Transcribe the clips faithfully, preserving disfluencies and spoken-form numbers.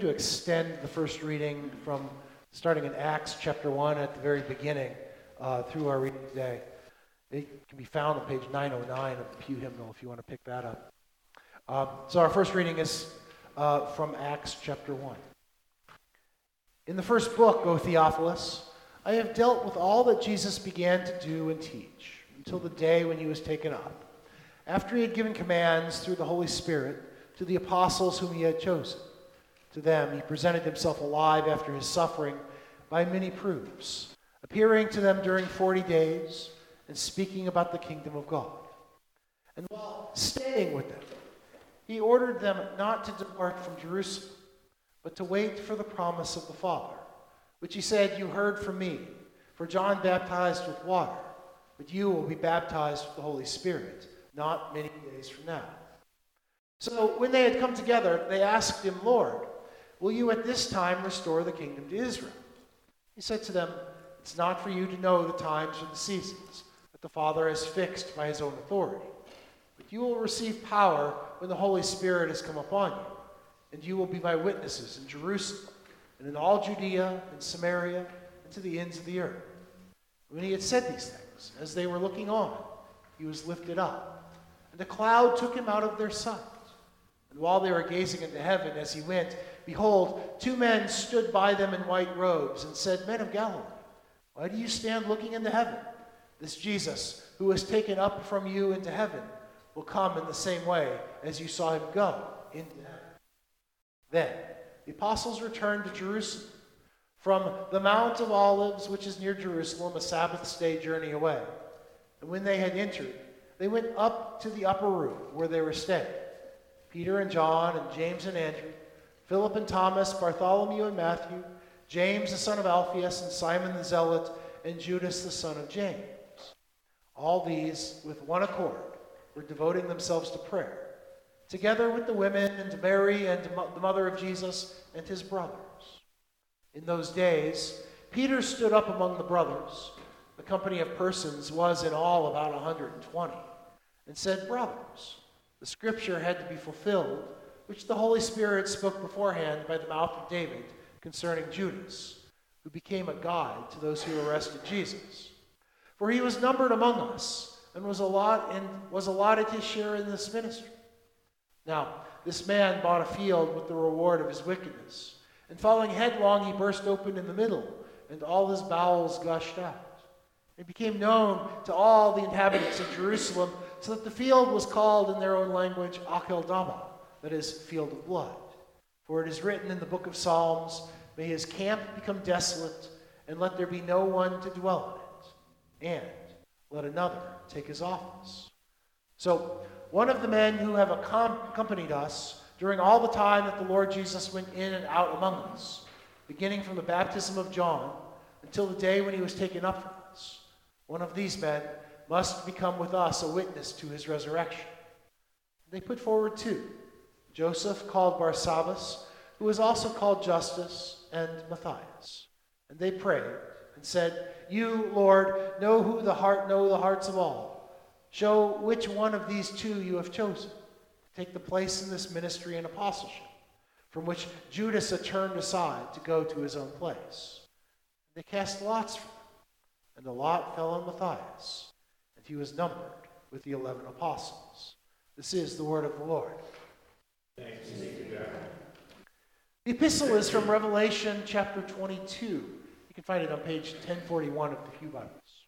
to extend the first reading from starting in Acts chapter one at the very beginning uh, through our reading today. It can be found on page nine oh nine of the Pew Hymnal if you want to pick that up. Um, so our first reading is uh, from Acts chapter one. In the first book, O Theophilus, I have dealt with all that Jesus began to do and teach until the day when he was taken up, after he had given commands through the Holy Spirit to the apostles whom he had chosen. To them he presented himself alive after his suffering by many proofs, appearing to them during forty days and speaking about the kingdom of God. And while staying with them, he ordered them not to depart from Jerusalem, but to wait for the promise of the Father, which he said, "You heard from me, for John baptized with water, but you will be baptized with the Holy Spirit, not many days from now." So when they had come together, they asked him, "Lord, will you at this time restore the kingdom to Israel?" He said to them, "It's not for you to know the times or the seasons that the Father has fixed by his own authority. But you will receive power when the Holy Spirit has come upon you, and you will be my witnesses in Jerusalem, and in all Judea and Samaria, and to the ends of the earth." When he had said these things, as they were looking on, he was lifted up, and a cloud took him out of their sight. And while they were gazing into heaven as he went, behold, two men stood by them in white robes and said, "Men of Galilee, why do you stand looking into heaven? This Jesus, who was taken up from you into heaven, will come in the same way as you saw him go into heaven." Then the apostles returned to Jerusalem from the Mount of Olives, which is near Jerusalem, a Sabbath day journey away. And when they had entered, they went up to the upper room where they were staying. Peter and John and James and Andrew, Philip and Thomas, Bartholomew and Matthew, James the son of Alphaeus, and Simon the Zealot, and Judas the son of James. All these, with one accord, were devoting themselves to prayer, together with the women and Mary and the mother of Jesus and his brothers. In those days, Peter stood up among the brothers. The company of persons was in all about one hundred twenty, and said, "Brothers, the scripture had to be fulfilled, which the Holy Spirit spoke beforehand by the mouth of David concerning Judas, who became a guide to those who arrested Jesus. For he was numbered among us, and was allot and was allotted his share in this ministry. Now, this man bought a field with the reward of his wickedness, and falling headlong, he burst open in the middle, and all his bowels gushed out. It became known to all the inhabitants of Jerusalem, so that the field was called in their own language Akeldama, that is, field of blood. For it is written in the book of Psalms, "May his camp become desolate, and let there be no one to dwell in it, and let another take his office." So one of the men who have accompanied us during all the time that the Lord Jesus went in and out among us, beginning from the baptism of John until the day when he was taken up from us, one of these men must become with us a witness to his resurrection. They put forward two, Joseph called Barsabbas, who was also called Justus, and Matthias. And they prayed and said, "You, Lord, know who the heart know the hearts of all. Show which one of these two you have chosen to take the place in this ministry and apostleship, from which Judas had turned aside to go to his own place." They cast lots for him, and the lot fell on Matthias, and he was numbered with the eleven apostles. This is the word of the Lord. Thanks be to God. The epistle is from Revelation chapter twenty-two. You can find it on page ten forty-one of the Pew Bibles.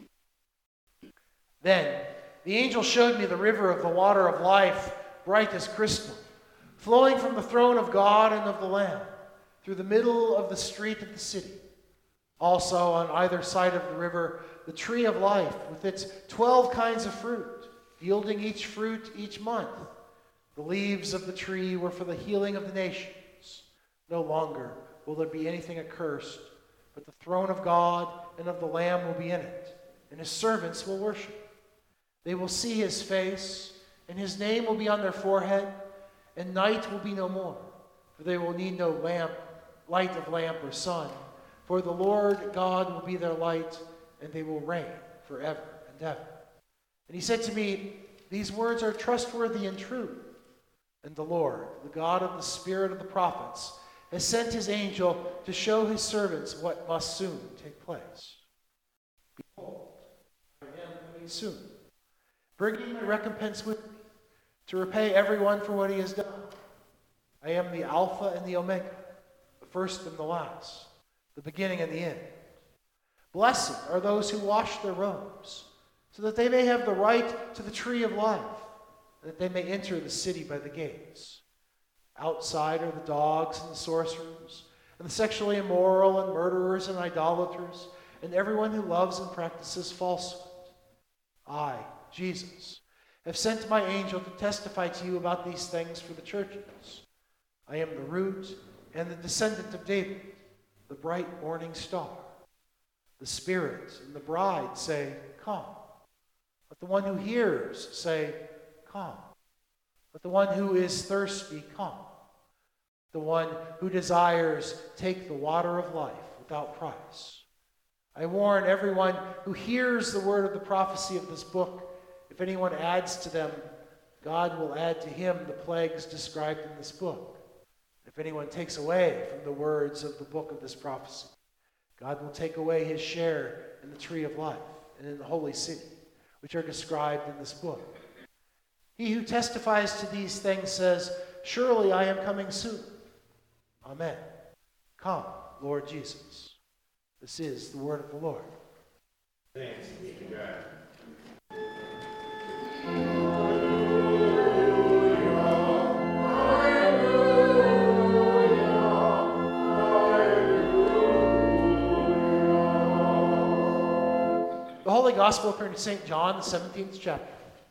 Then the angel showed me the river of the water of life, bright as crystal, flowing from the throne of God and of the Lamb, through the middle of the street of the city. Also on either side of the river, the tree of life, with its twelve kinds of fruit, yielding each fruit each month. The leaves of the tree were for the healing of the nations. No longer will there be anything accursed, but the throne of God and of the Lamb will be in it, and his servants will worship. They will see his face, and his name will be on their forehead, and night will be no more, for they will need no lamp, light of lamp or sun, for the Lord God will be their light, and they will reign forever and ever. And he said to me, "These words are trustworthy and true. And the Lord, the God of the Spirit of the prophets, has sent his angel to show his servants what must soon take place. Behold, I am coming soon, bringing my recompense with me, to repay everyone for what he has done. I am the Alpha and the Omega, the first and the last, the beginning and the end. Blessed are those who wash their robes, so that they may have the right to the tree of life, and that they may enter the city by the gates. Outside are the dogs and the sorcerers, and the sexually immoral, and murderers and idolaters, and everyone who loves and practices falsehood. I, Jesus, have sent my angel to testify to you about these things for the churches. I am the root and the descendant of David, the bright morning star. The Spirit and the bride say, Come. Let the one who hears say, Come. Let the one who is thirsty come. The one who desires take the water of life without price. I warn everyone who hears the word of the prophecy of this book, if anyone adds to them, God will add to him the plagues described in this book. If anyone takes away from the words of the book of this prophecy, God will take away his share in the tree of life and in the holy city, which are described in this book. He who testifies to these things says, Surely I am coming soon. Amen. Come, Lord Jesus. This is the word of the Lord. Thanks be to God. The Holy Gospel according to Saint John, the seventeenth chapter.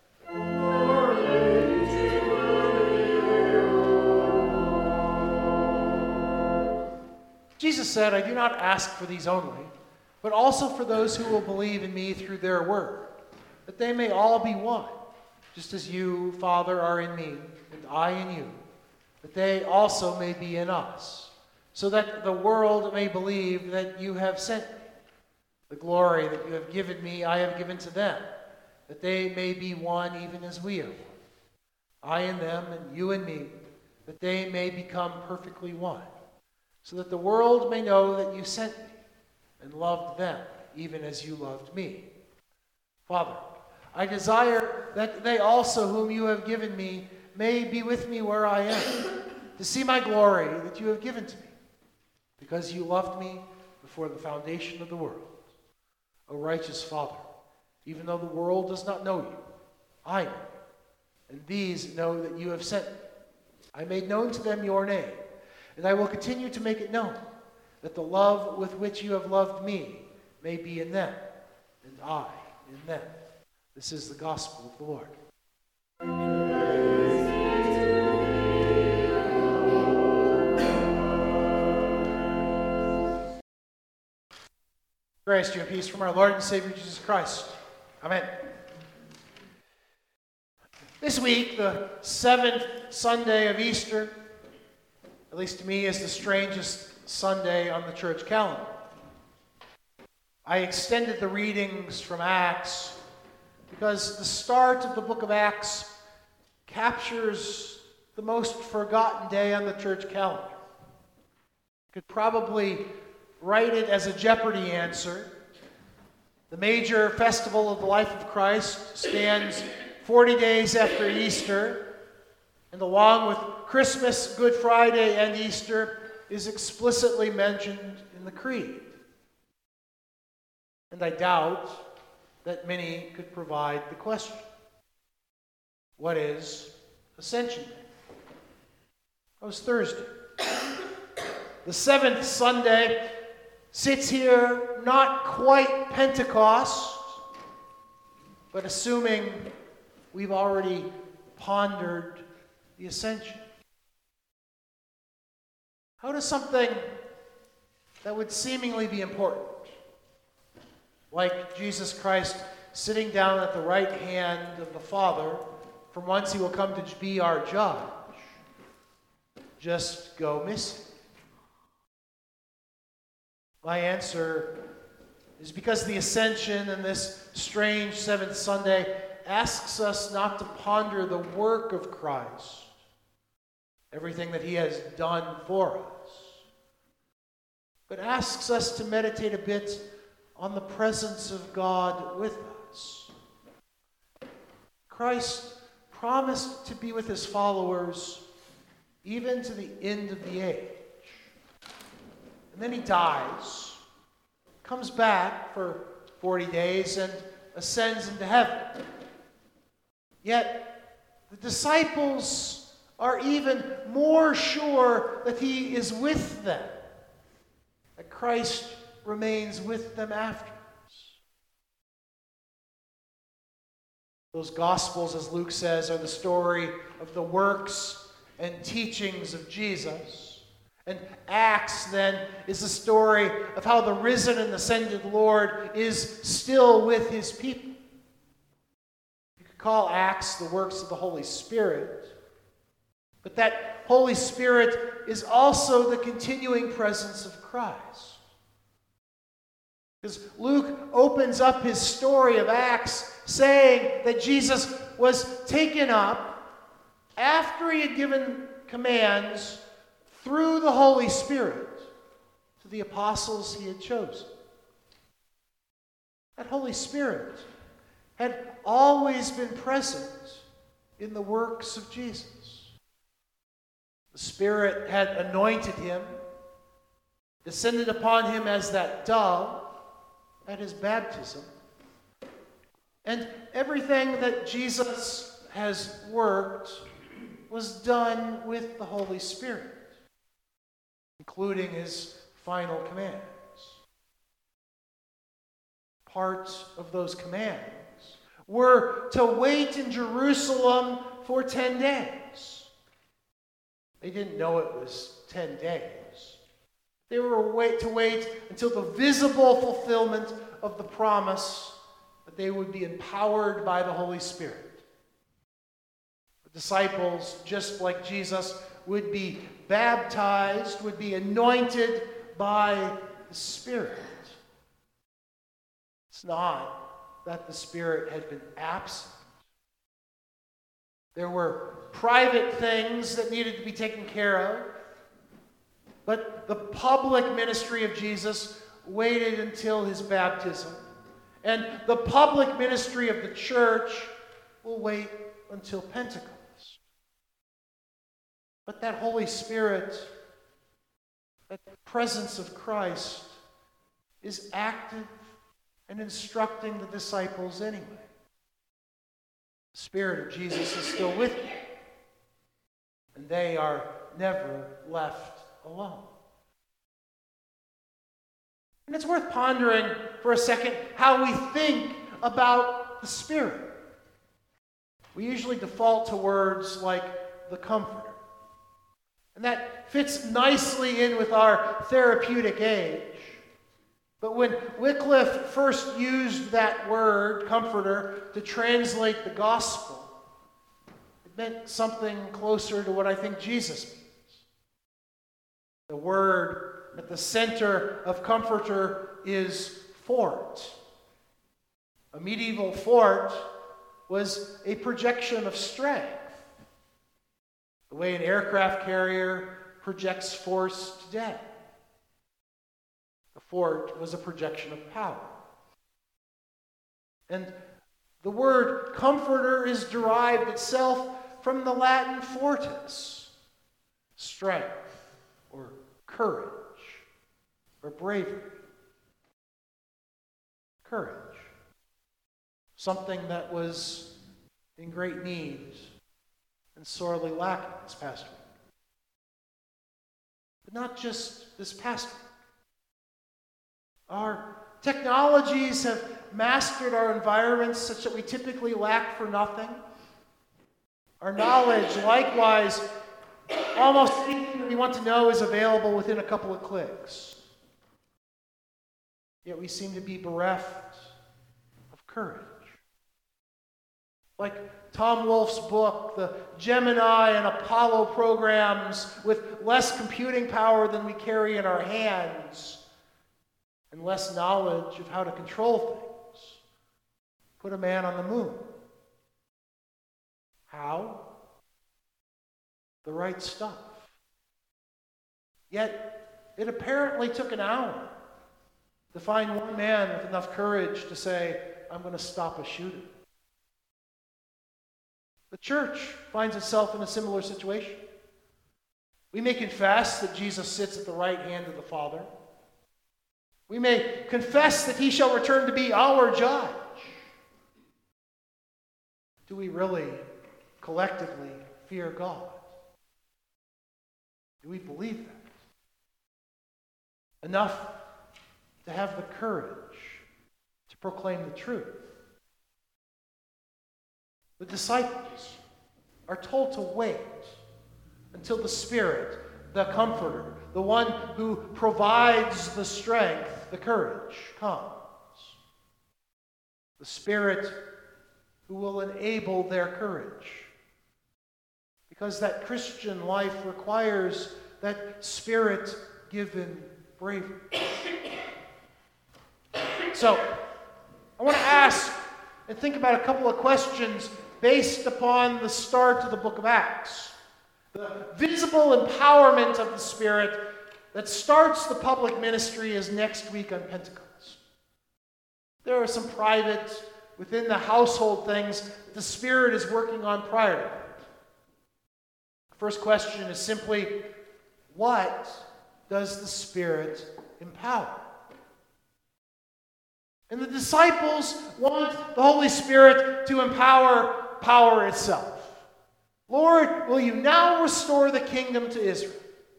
Jesus said, I do not ask for these only, but also for those who will believe in me through their word, that they may all be one, just as you, Father, are in me, and I in you, that they also may be in us, so that the world may believe that you have sent me. The glory that you have given me, I have given to them, that they may be one even as we are one. I in them, and you in me, that they may become perfectly one, so that the world may know that you sent me and loved them, even as you loved me. Father, I desire that they also whom you have given me may be with me where I am, to see my glory that you have given to me, because you loved me before the foundation of the world. O righteous Father, even though the world does not know you, I know you, and these know that you have sent me. I made known to them your name, and I will continue to make it known, that the love with which you have loved me may be in them, and I in them. This is the gospel of the Lord. Grace to you and peace from our Lord and Savior Jesus Christ. Amen. This week, the seventh Sunday of Easter, at least to me, is the strangest Sunday on the church calendar. I extended the readings from Acts because the start of the book of Acts captures the most forgotten day on the church calendar. You could probably write it as a Jeopardy answer. The major festival of the life of Christ stands forty days after Easter, and along with Christmas, Good Friday, and Easter, is explicitly mentioned in the Creed. And I doubt that many could provide the question. What is Ascension Day? That was Thursday. The seventh Sunday sits here not quite Pentecost, but assuming we've already pondered the Ascension. How does something that would seemingly be important, like Jesus Christ sitting down at the right hand of the Father, from whence he will come to be our judge, just go missing? My answer is because the Ascension and this strange seventh Sunday asks us not to ponder the work of Christ, everything that he has done for us, but asks us to meditate a bit on the presence of God with us. Christ promised to be with his followers even to the end of the age. And then he dies, comes back for forty days, and ascends into heaven. Yet the disciples are even more sure that he is with them, that Christ remains with them afterwards. Those Gospels, as Luke says, are the story of the works and teachings of Jesus. And Acts, then, is the story of how the risen and ascended Lord is still with his people. You could call Acts the works of the Holy Spirit, but that Holy Spirit is also the continuing presence of Christ. Because Luke opens up his story of Acts saying that Jesus was taken up after he had given commands through the Holy Spirit to the apostles he had chosen. That Holy Spirit had always been present in the works of Jesus. The Spirit had anointed him, descended upon him as that dove at his baptism. And everything that Jesus has worked was done with the Holy Spirit, including his final commands. Parts of those commands were to wait in Jerusalem for ten days. They didn't know it was ten days. They were wait to wait until the visible fulfillment of the promise that they would be empowered by the Holy Spirit. The disciples, just like Jesus, would be baptized, would be anointed by the Spirit. It's not that the Spirit had been absent. There were private things that needed to be taken care of, but the public ministry of Jesus waited until his baptism. And the public ministry of the church will wait until Pentecost. But that Holy Spirit, that presence of Christ, is active and instructing the disciples anyway. The Spirit of Jesus is still with them, and they are never left alone. And it's worth pondering for a second how we think about the Spirit. We usually default to words like the Comforter. And that fits nicely in with our therapeutic age. But when Wycliffe first used that word, comforter, to translate the gospel, it meant something closer to what I think Jesus means. The word at the center of comforter is fort. A medieval fort was a projection of strength. The way an aircraft carrier projects force today. The fort was a projection of power. And the word comforter is derived itself from the Latin fortis, strength or courage or bravery. Courage. Something that was in great need and sorely lacking this past week. But not just this past week. Our technologies have mastered our environments such that we typically lack for nothing. Our knowledge, likewise, almost anything that we want to know is available within a couple of clicks. Yet we seem to be bereft of courage. Like Tom Wolfe's book, the Gemini and Apollo programs with less computing power than we carry in our hands and less knowledge of how to control things, put a man on the moon. How? The right stuff. Yet, it apparently took an hour to find one man with enough courage to say, I'm going to stop a shooting. The church finds itself in a similar situation. We may confess that Jesus sits at the right hand of the Father. We may confess that he shall return to be our judge. Do we really collectively fear God? Do we believe that? Enough to have the courage to proclaim the truth. The disciples are told to wait until the Spirit, the Comforter, the one who provides the strength, the courage, comes. The Spirit who will enable their courage. Because that Christian life requires that Spirit-given bravery. So, I want to ask and think about a couple of questions based upon the start of the book of Acts. The visible empowerment of the Spirit that starts the public ministry is next week on Pentecost. There are some private, within the household things that the Spirit is working on prior to that. The first question is simply, what does the Spirit empower? And the disciples want the Holy Spirit to empower power itself. Lord, will you now restore the kingdom to Israel?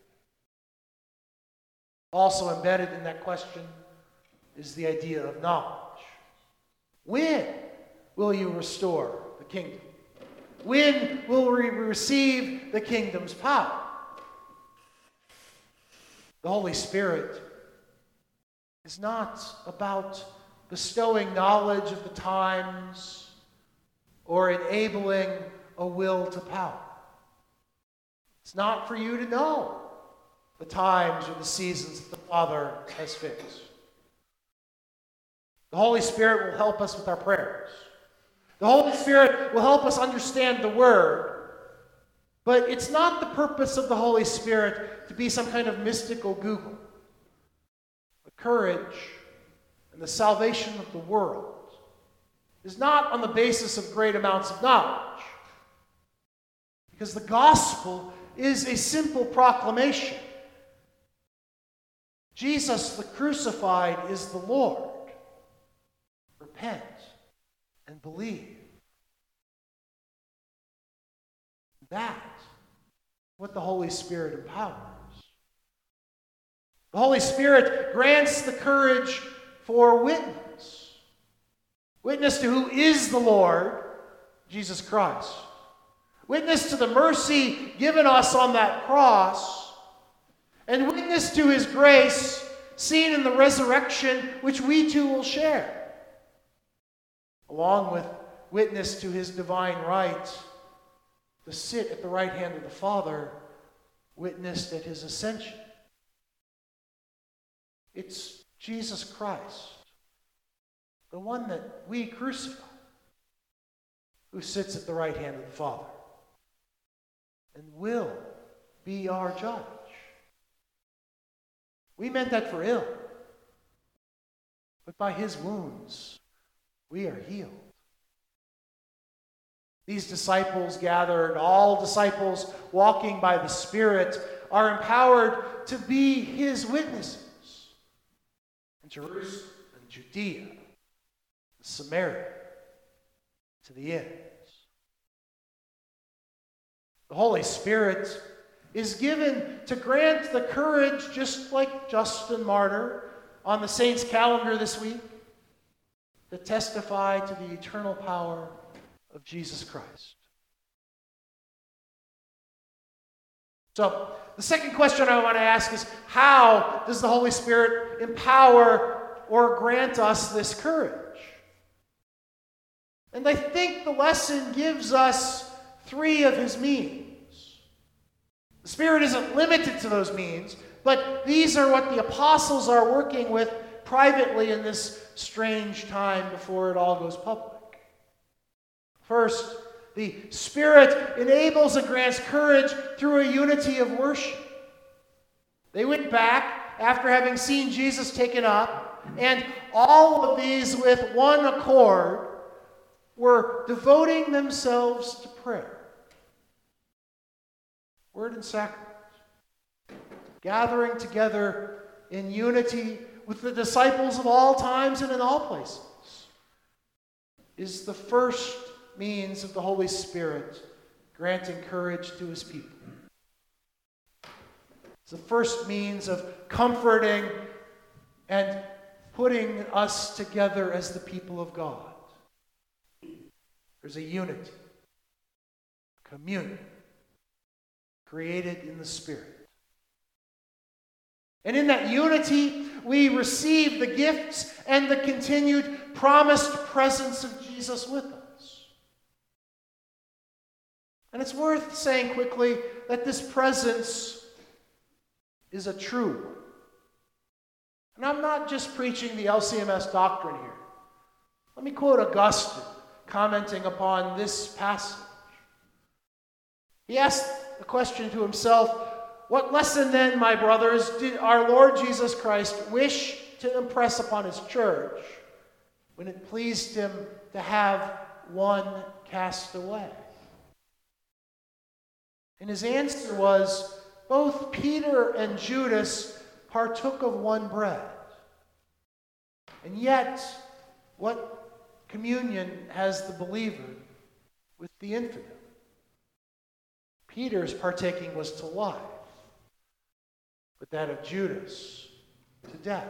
Also embedded in that question is the idea of knowledge. When will you restore the kingdom? When will we receive the kingdom's power? The Holy Spirit is not about bestowing knowledge of the times or enabling a will to power. It's not for you to know the times or the seasons that the Father has fixed. The Holy Spirit will help us with our prayers. The Holy Spirit will help us understand the Word. But it's not the purpose of the Holy Spirit to be some kind of mystical Google. The courage and the salvation of the world is not on the basis of great amounts of knowledge. Because the gospel is a simple proclamation. Jesus the crucified is the Lord. Repent and believe. That's what the Holy Spirit empowers. The Holy Spirit grants the courage for witness. Witness to who is the Lord, Jesus Christ. Witness to the mercy given us on that cross. And witness to his grace seen in the resurrection, which we too will share. Along with witness to his divine right to sit at the right hand of the Father, witnessed at his ascension. It's Jesus Christ, the one that we crucified, who sits at the right hand of the Father and will be our judge. We meant that for ill, but by his wounds we are healed. These disciples gathered, all disciples walking by the Spirit, are empowered to be his witnesses in Jerusalem and Judea, and Samaria, to the ends. The Holy Spirit is given to grant the courage, just like Justin Martyr on the saints' calendar this week, to testify to the eternal power of Jesus Christ. So, the second question I want to ask is, how does the Holy Spirit empower or grant us this courage? And I think the lesson gives us three of his means. The Spirit isn't limited to those means, but these are what the apostles are working with privately in this strange time before it all goes public. First, the Spirit enables and grants courage through a unity of worship. They went back after having seen Jesus taken up, and all of these with one accord were devoting themselves to prayer. Word and sacrament. Gathering together in unity with the disciples of all times and in all places is the first means of the Holy Spirit granting courage to his people. It's the first means of comforting and putting us together as the people of God. There's a unity, community, created in the Spirit. And in that unity, we receive the gifts and the continued promised presence of Jesus with us. And it's worth saying quickly that this presence is a true one. And I'm not just preaching the L C M S doctrine here. Let me quote Augustine, commenting upon this passage. He asked the question to himself, what lesson then, my brothers, did our Lord Jesus Christ wish to impress upon his church when it pleased him to have one cast away? And his answer was, both Peter and Judas partook of one bread. And yet, what communion has the believer with the infidel? Peter's partaking was to life, but that of Judas to death.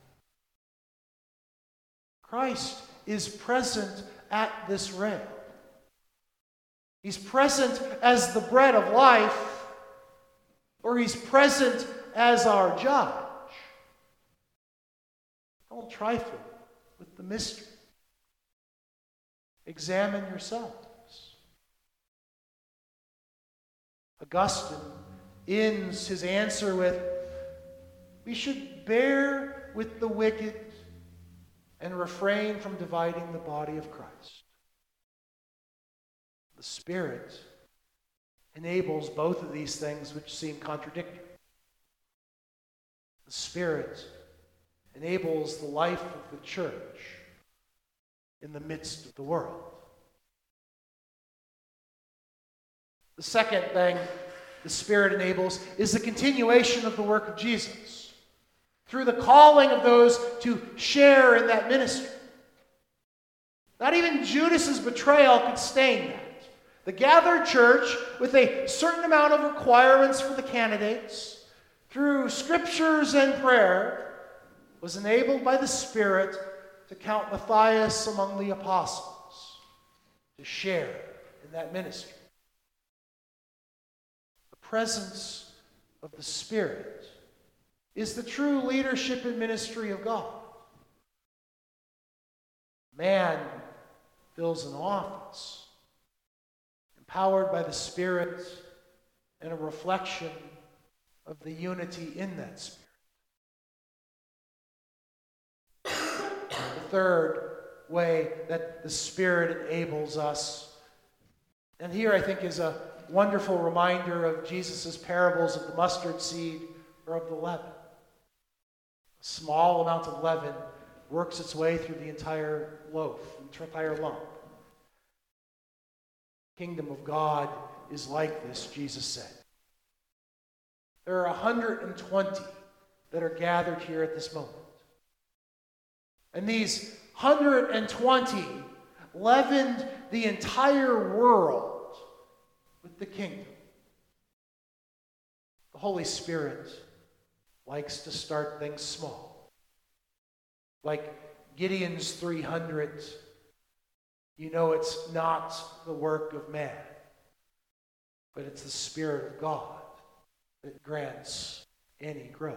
Christ is present at this rail. He's present as the bread of life, or he's present as our judge. Don't trifle with the mystery. Examine yourselves. Augustine ends his answer with, we should bear with the wicked and refrain from dividing the body of Christ. The Spirit enables both of these things which seem contradictory. The Spirit enables the life of the church in the midst of the world. The second thing the Spirit enables is the continuation of the work of Jesus through the calling of those to share in that ministry. Not even Judas's betrayal could stain that. The gathered church, with a certain amount of requirements for the candidates, through scriptures and prayer, was enabled by the Spirit to count Matthias among the apostles, to share in that ministry. The presence of the Spirit is the true leadership and ministry of God. Man fills an office, empowered by the Spirit and a reflection of the unity in that Spirit. The third way that the Spirit enables us, and here I think is a wonderful reminder of Jesus' parables of the mustard seed or of the leaven. A small amount of leaven works its way through the entire loaf, the entire lump. The kingdom of God is like this, Jesus said. There are one hundred twenty that are gathered here at this moment. And these one hundred twenty leavened the entire world with the kingdom. The Holy Spirit likes to start things small. Like Gideon's three hundred, you know it's not the work of man, but it's the Spirit of God that grants any growth.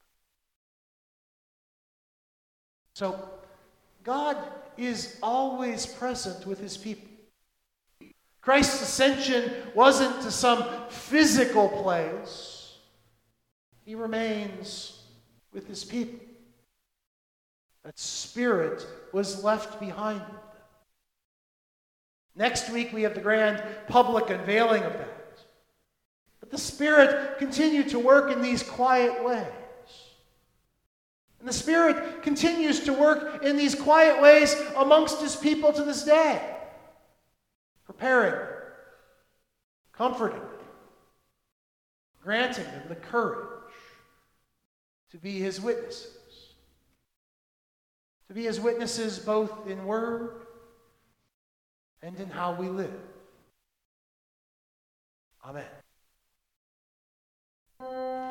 So, God is always present with his people. Christ's ascension wasn't to some physical place. He remains with his people. That Spirit was left behind them. Next week we have the grand public unveiling of that. But the Spirit continued to work in these quiet ways. And the Spirit continues to work in these quiet ways amongst his people to this day, preparing, comforting, granting them the courage to be his witnesses. To be his witnesses both in word and in how we live. Amen.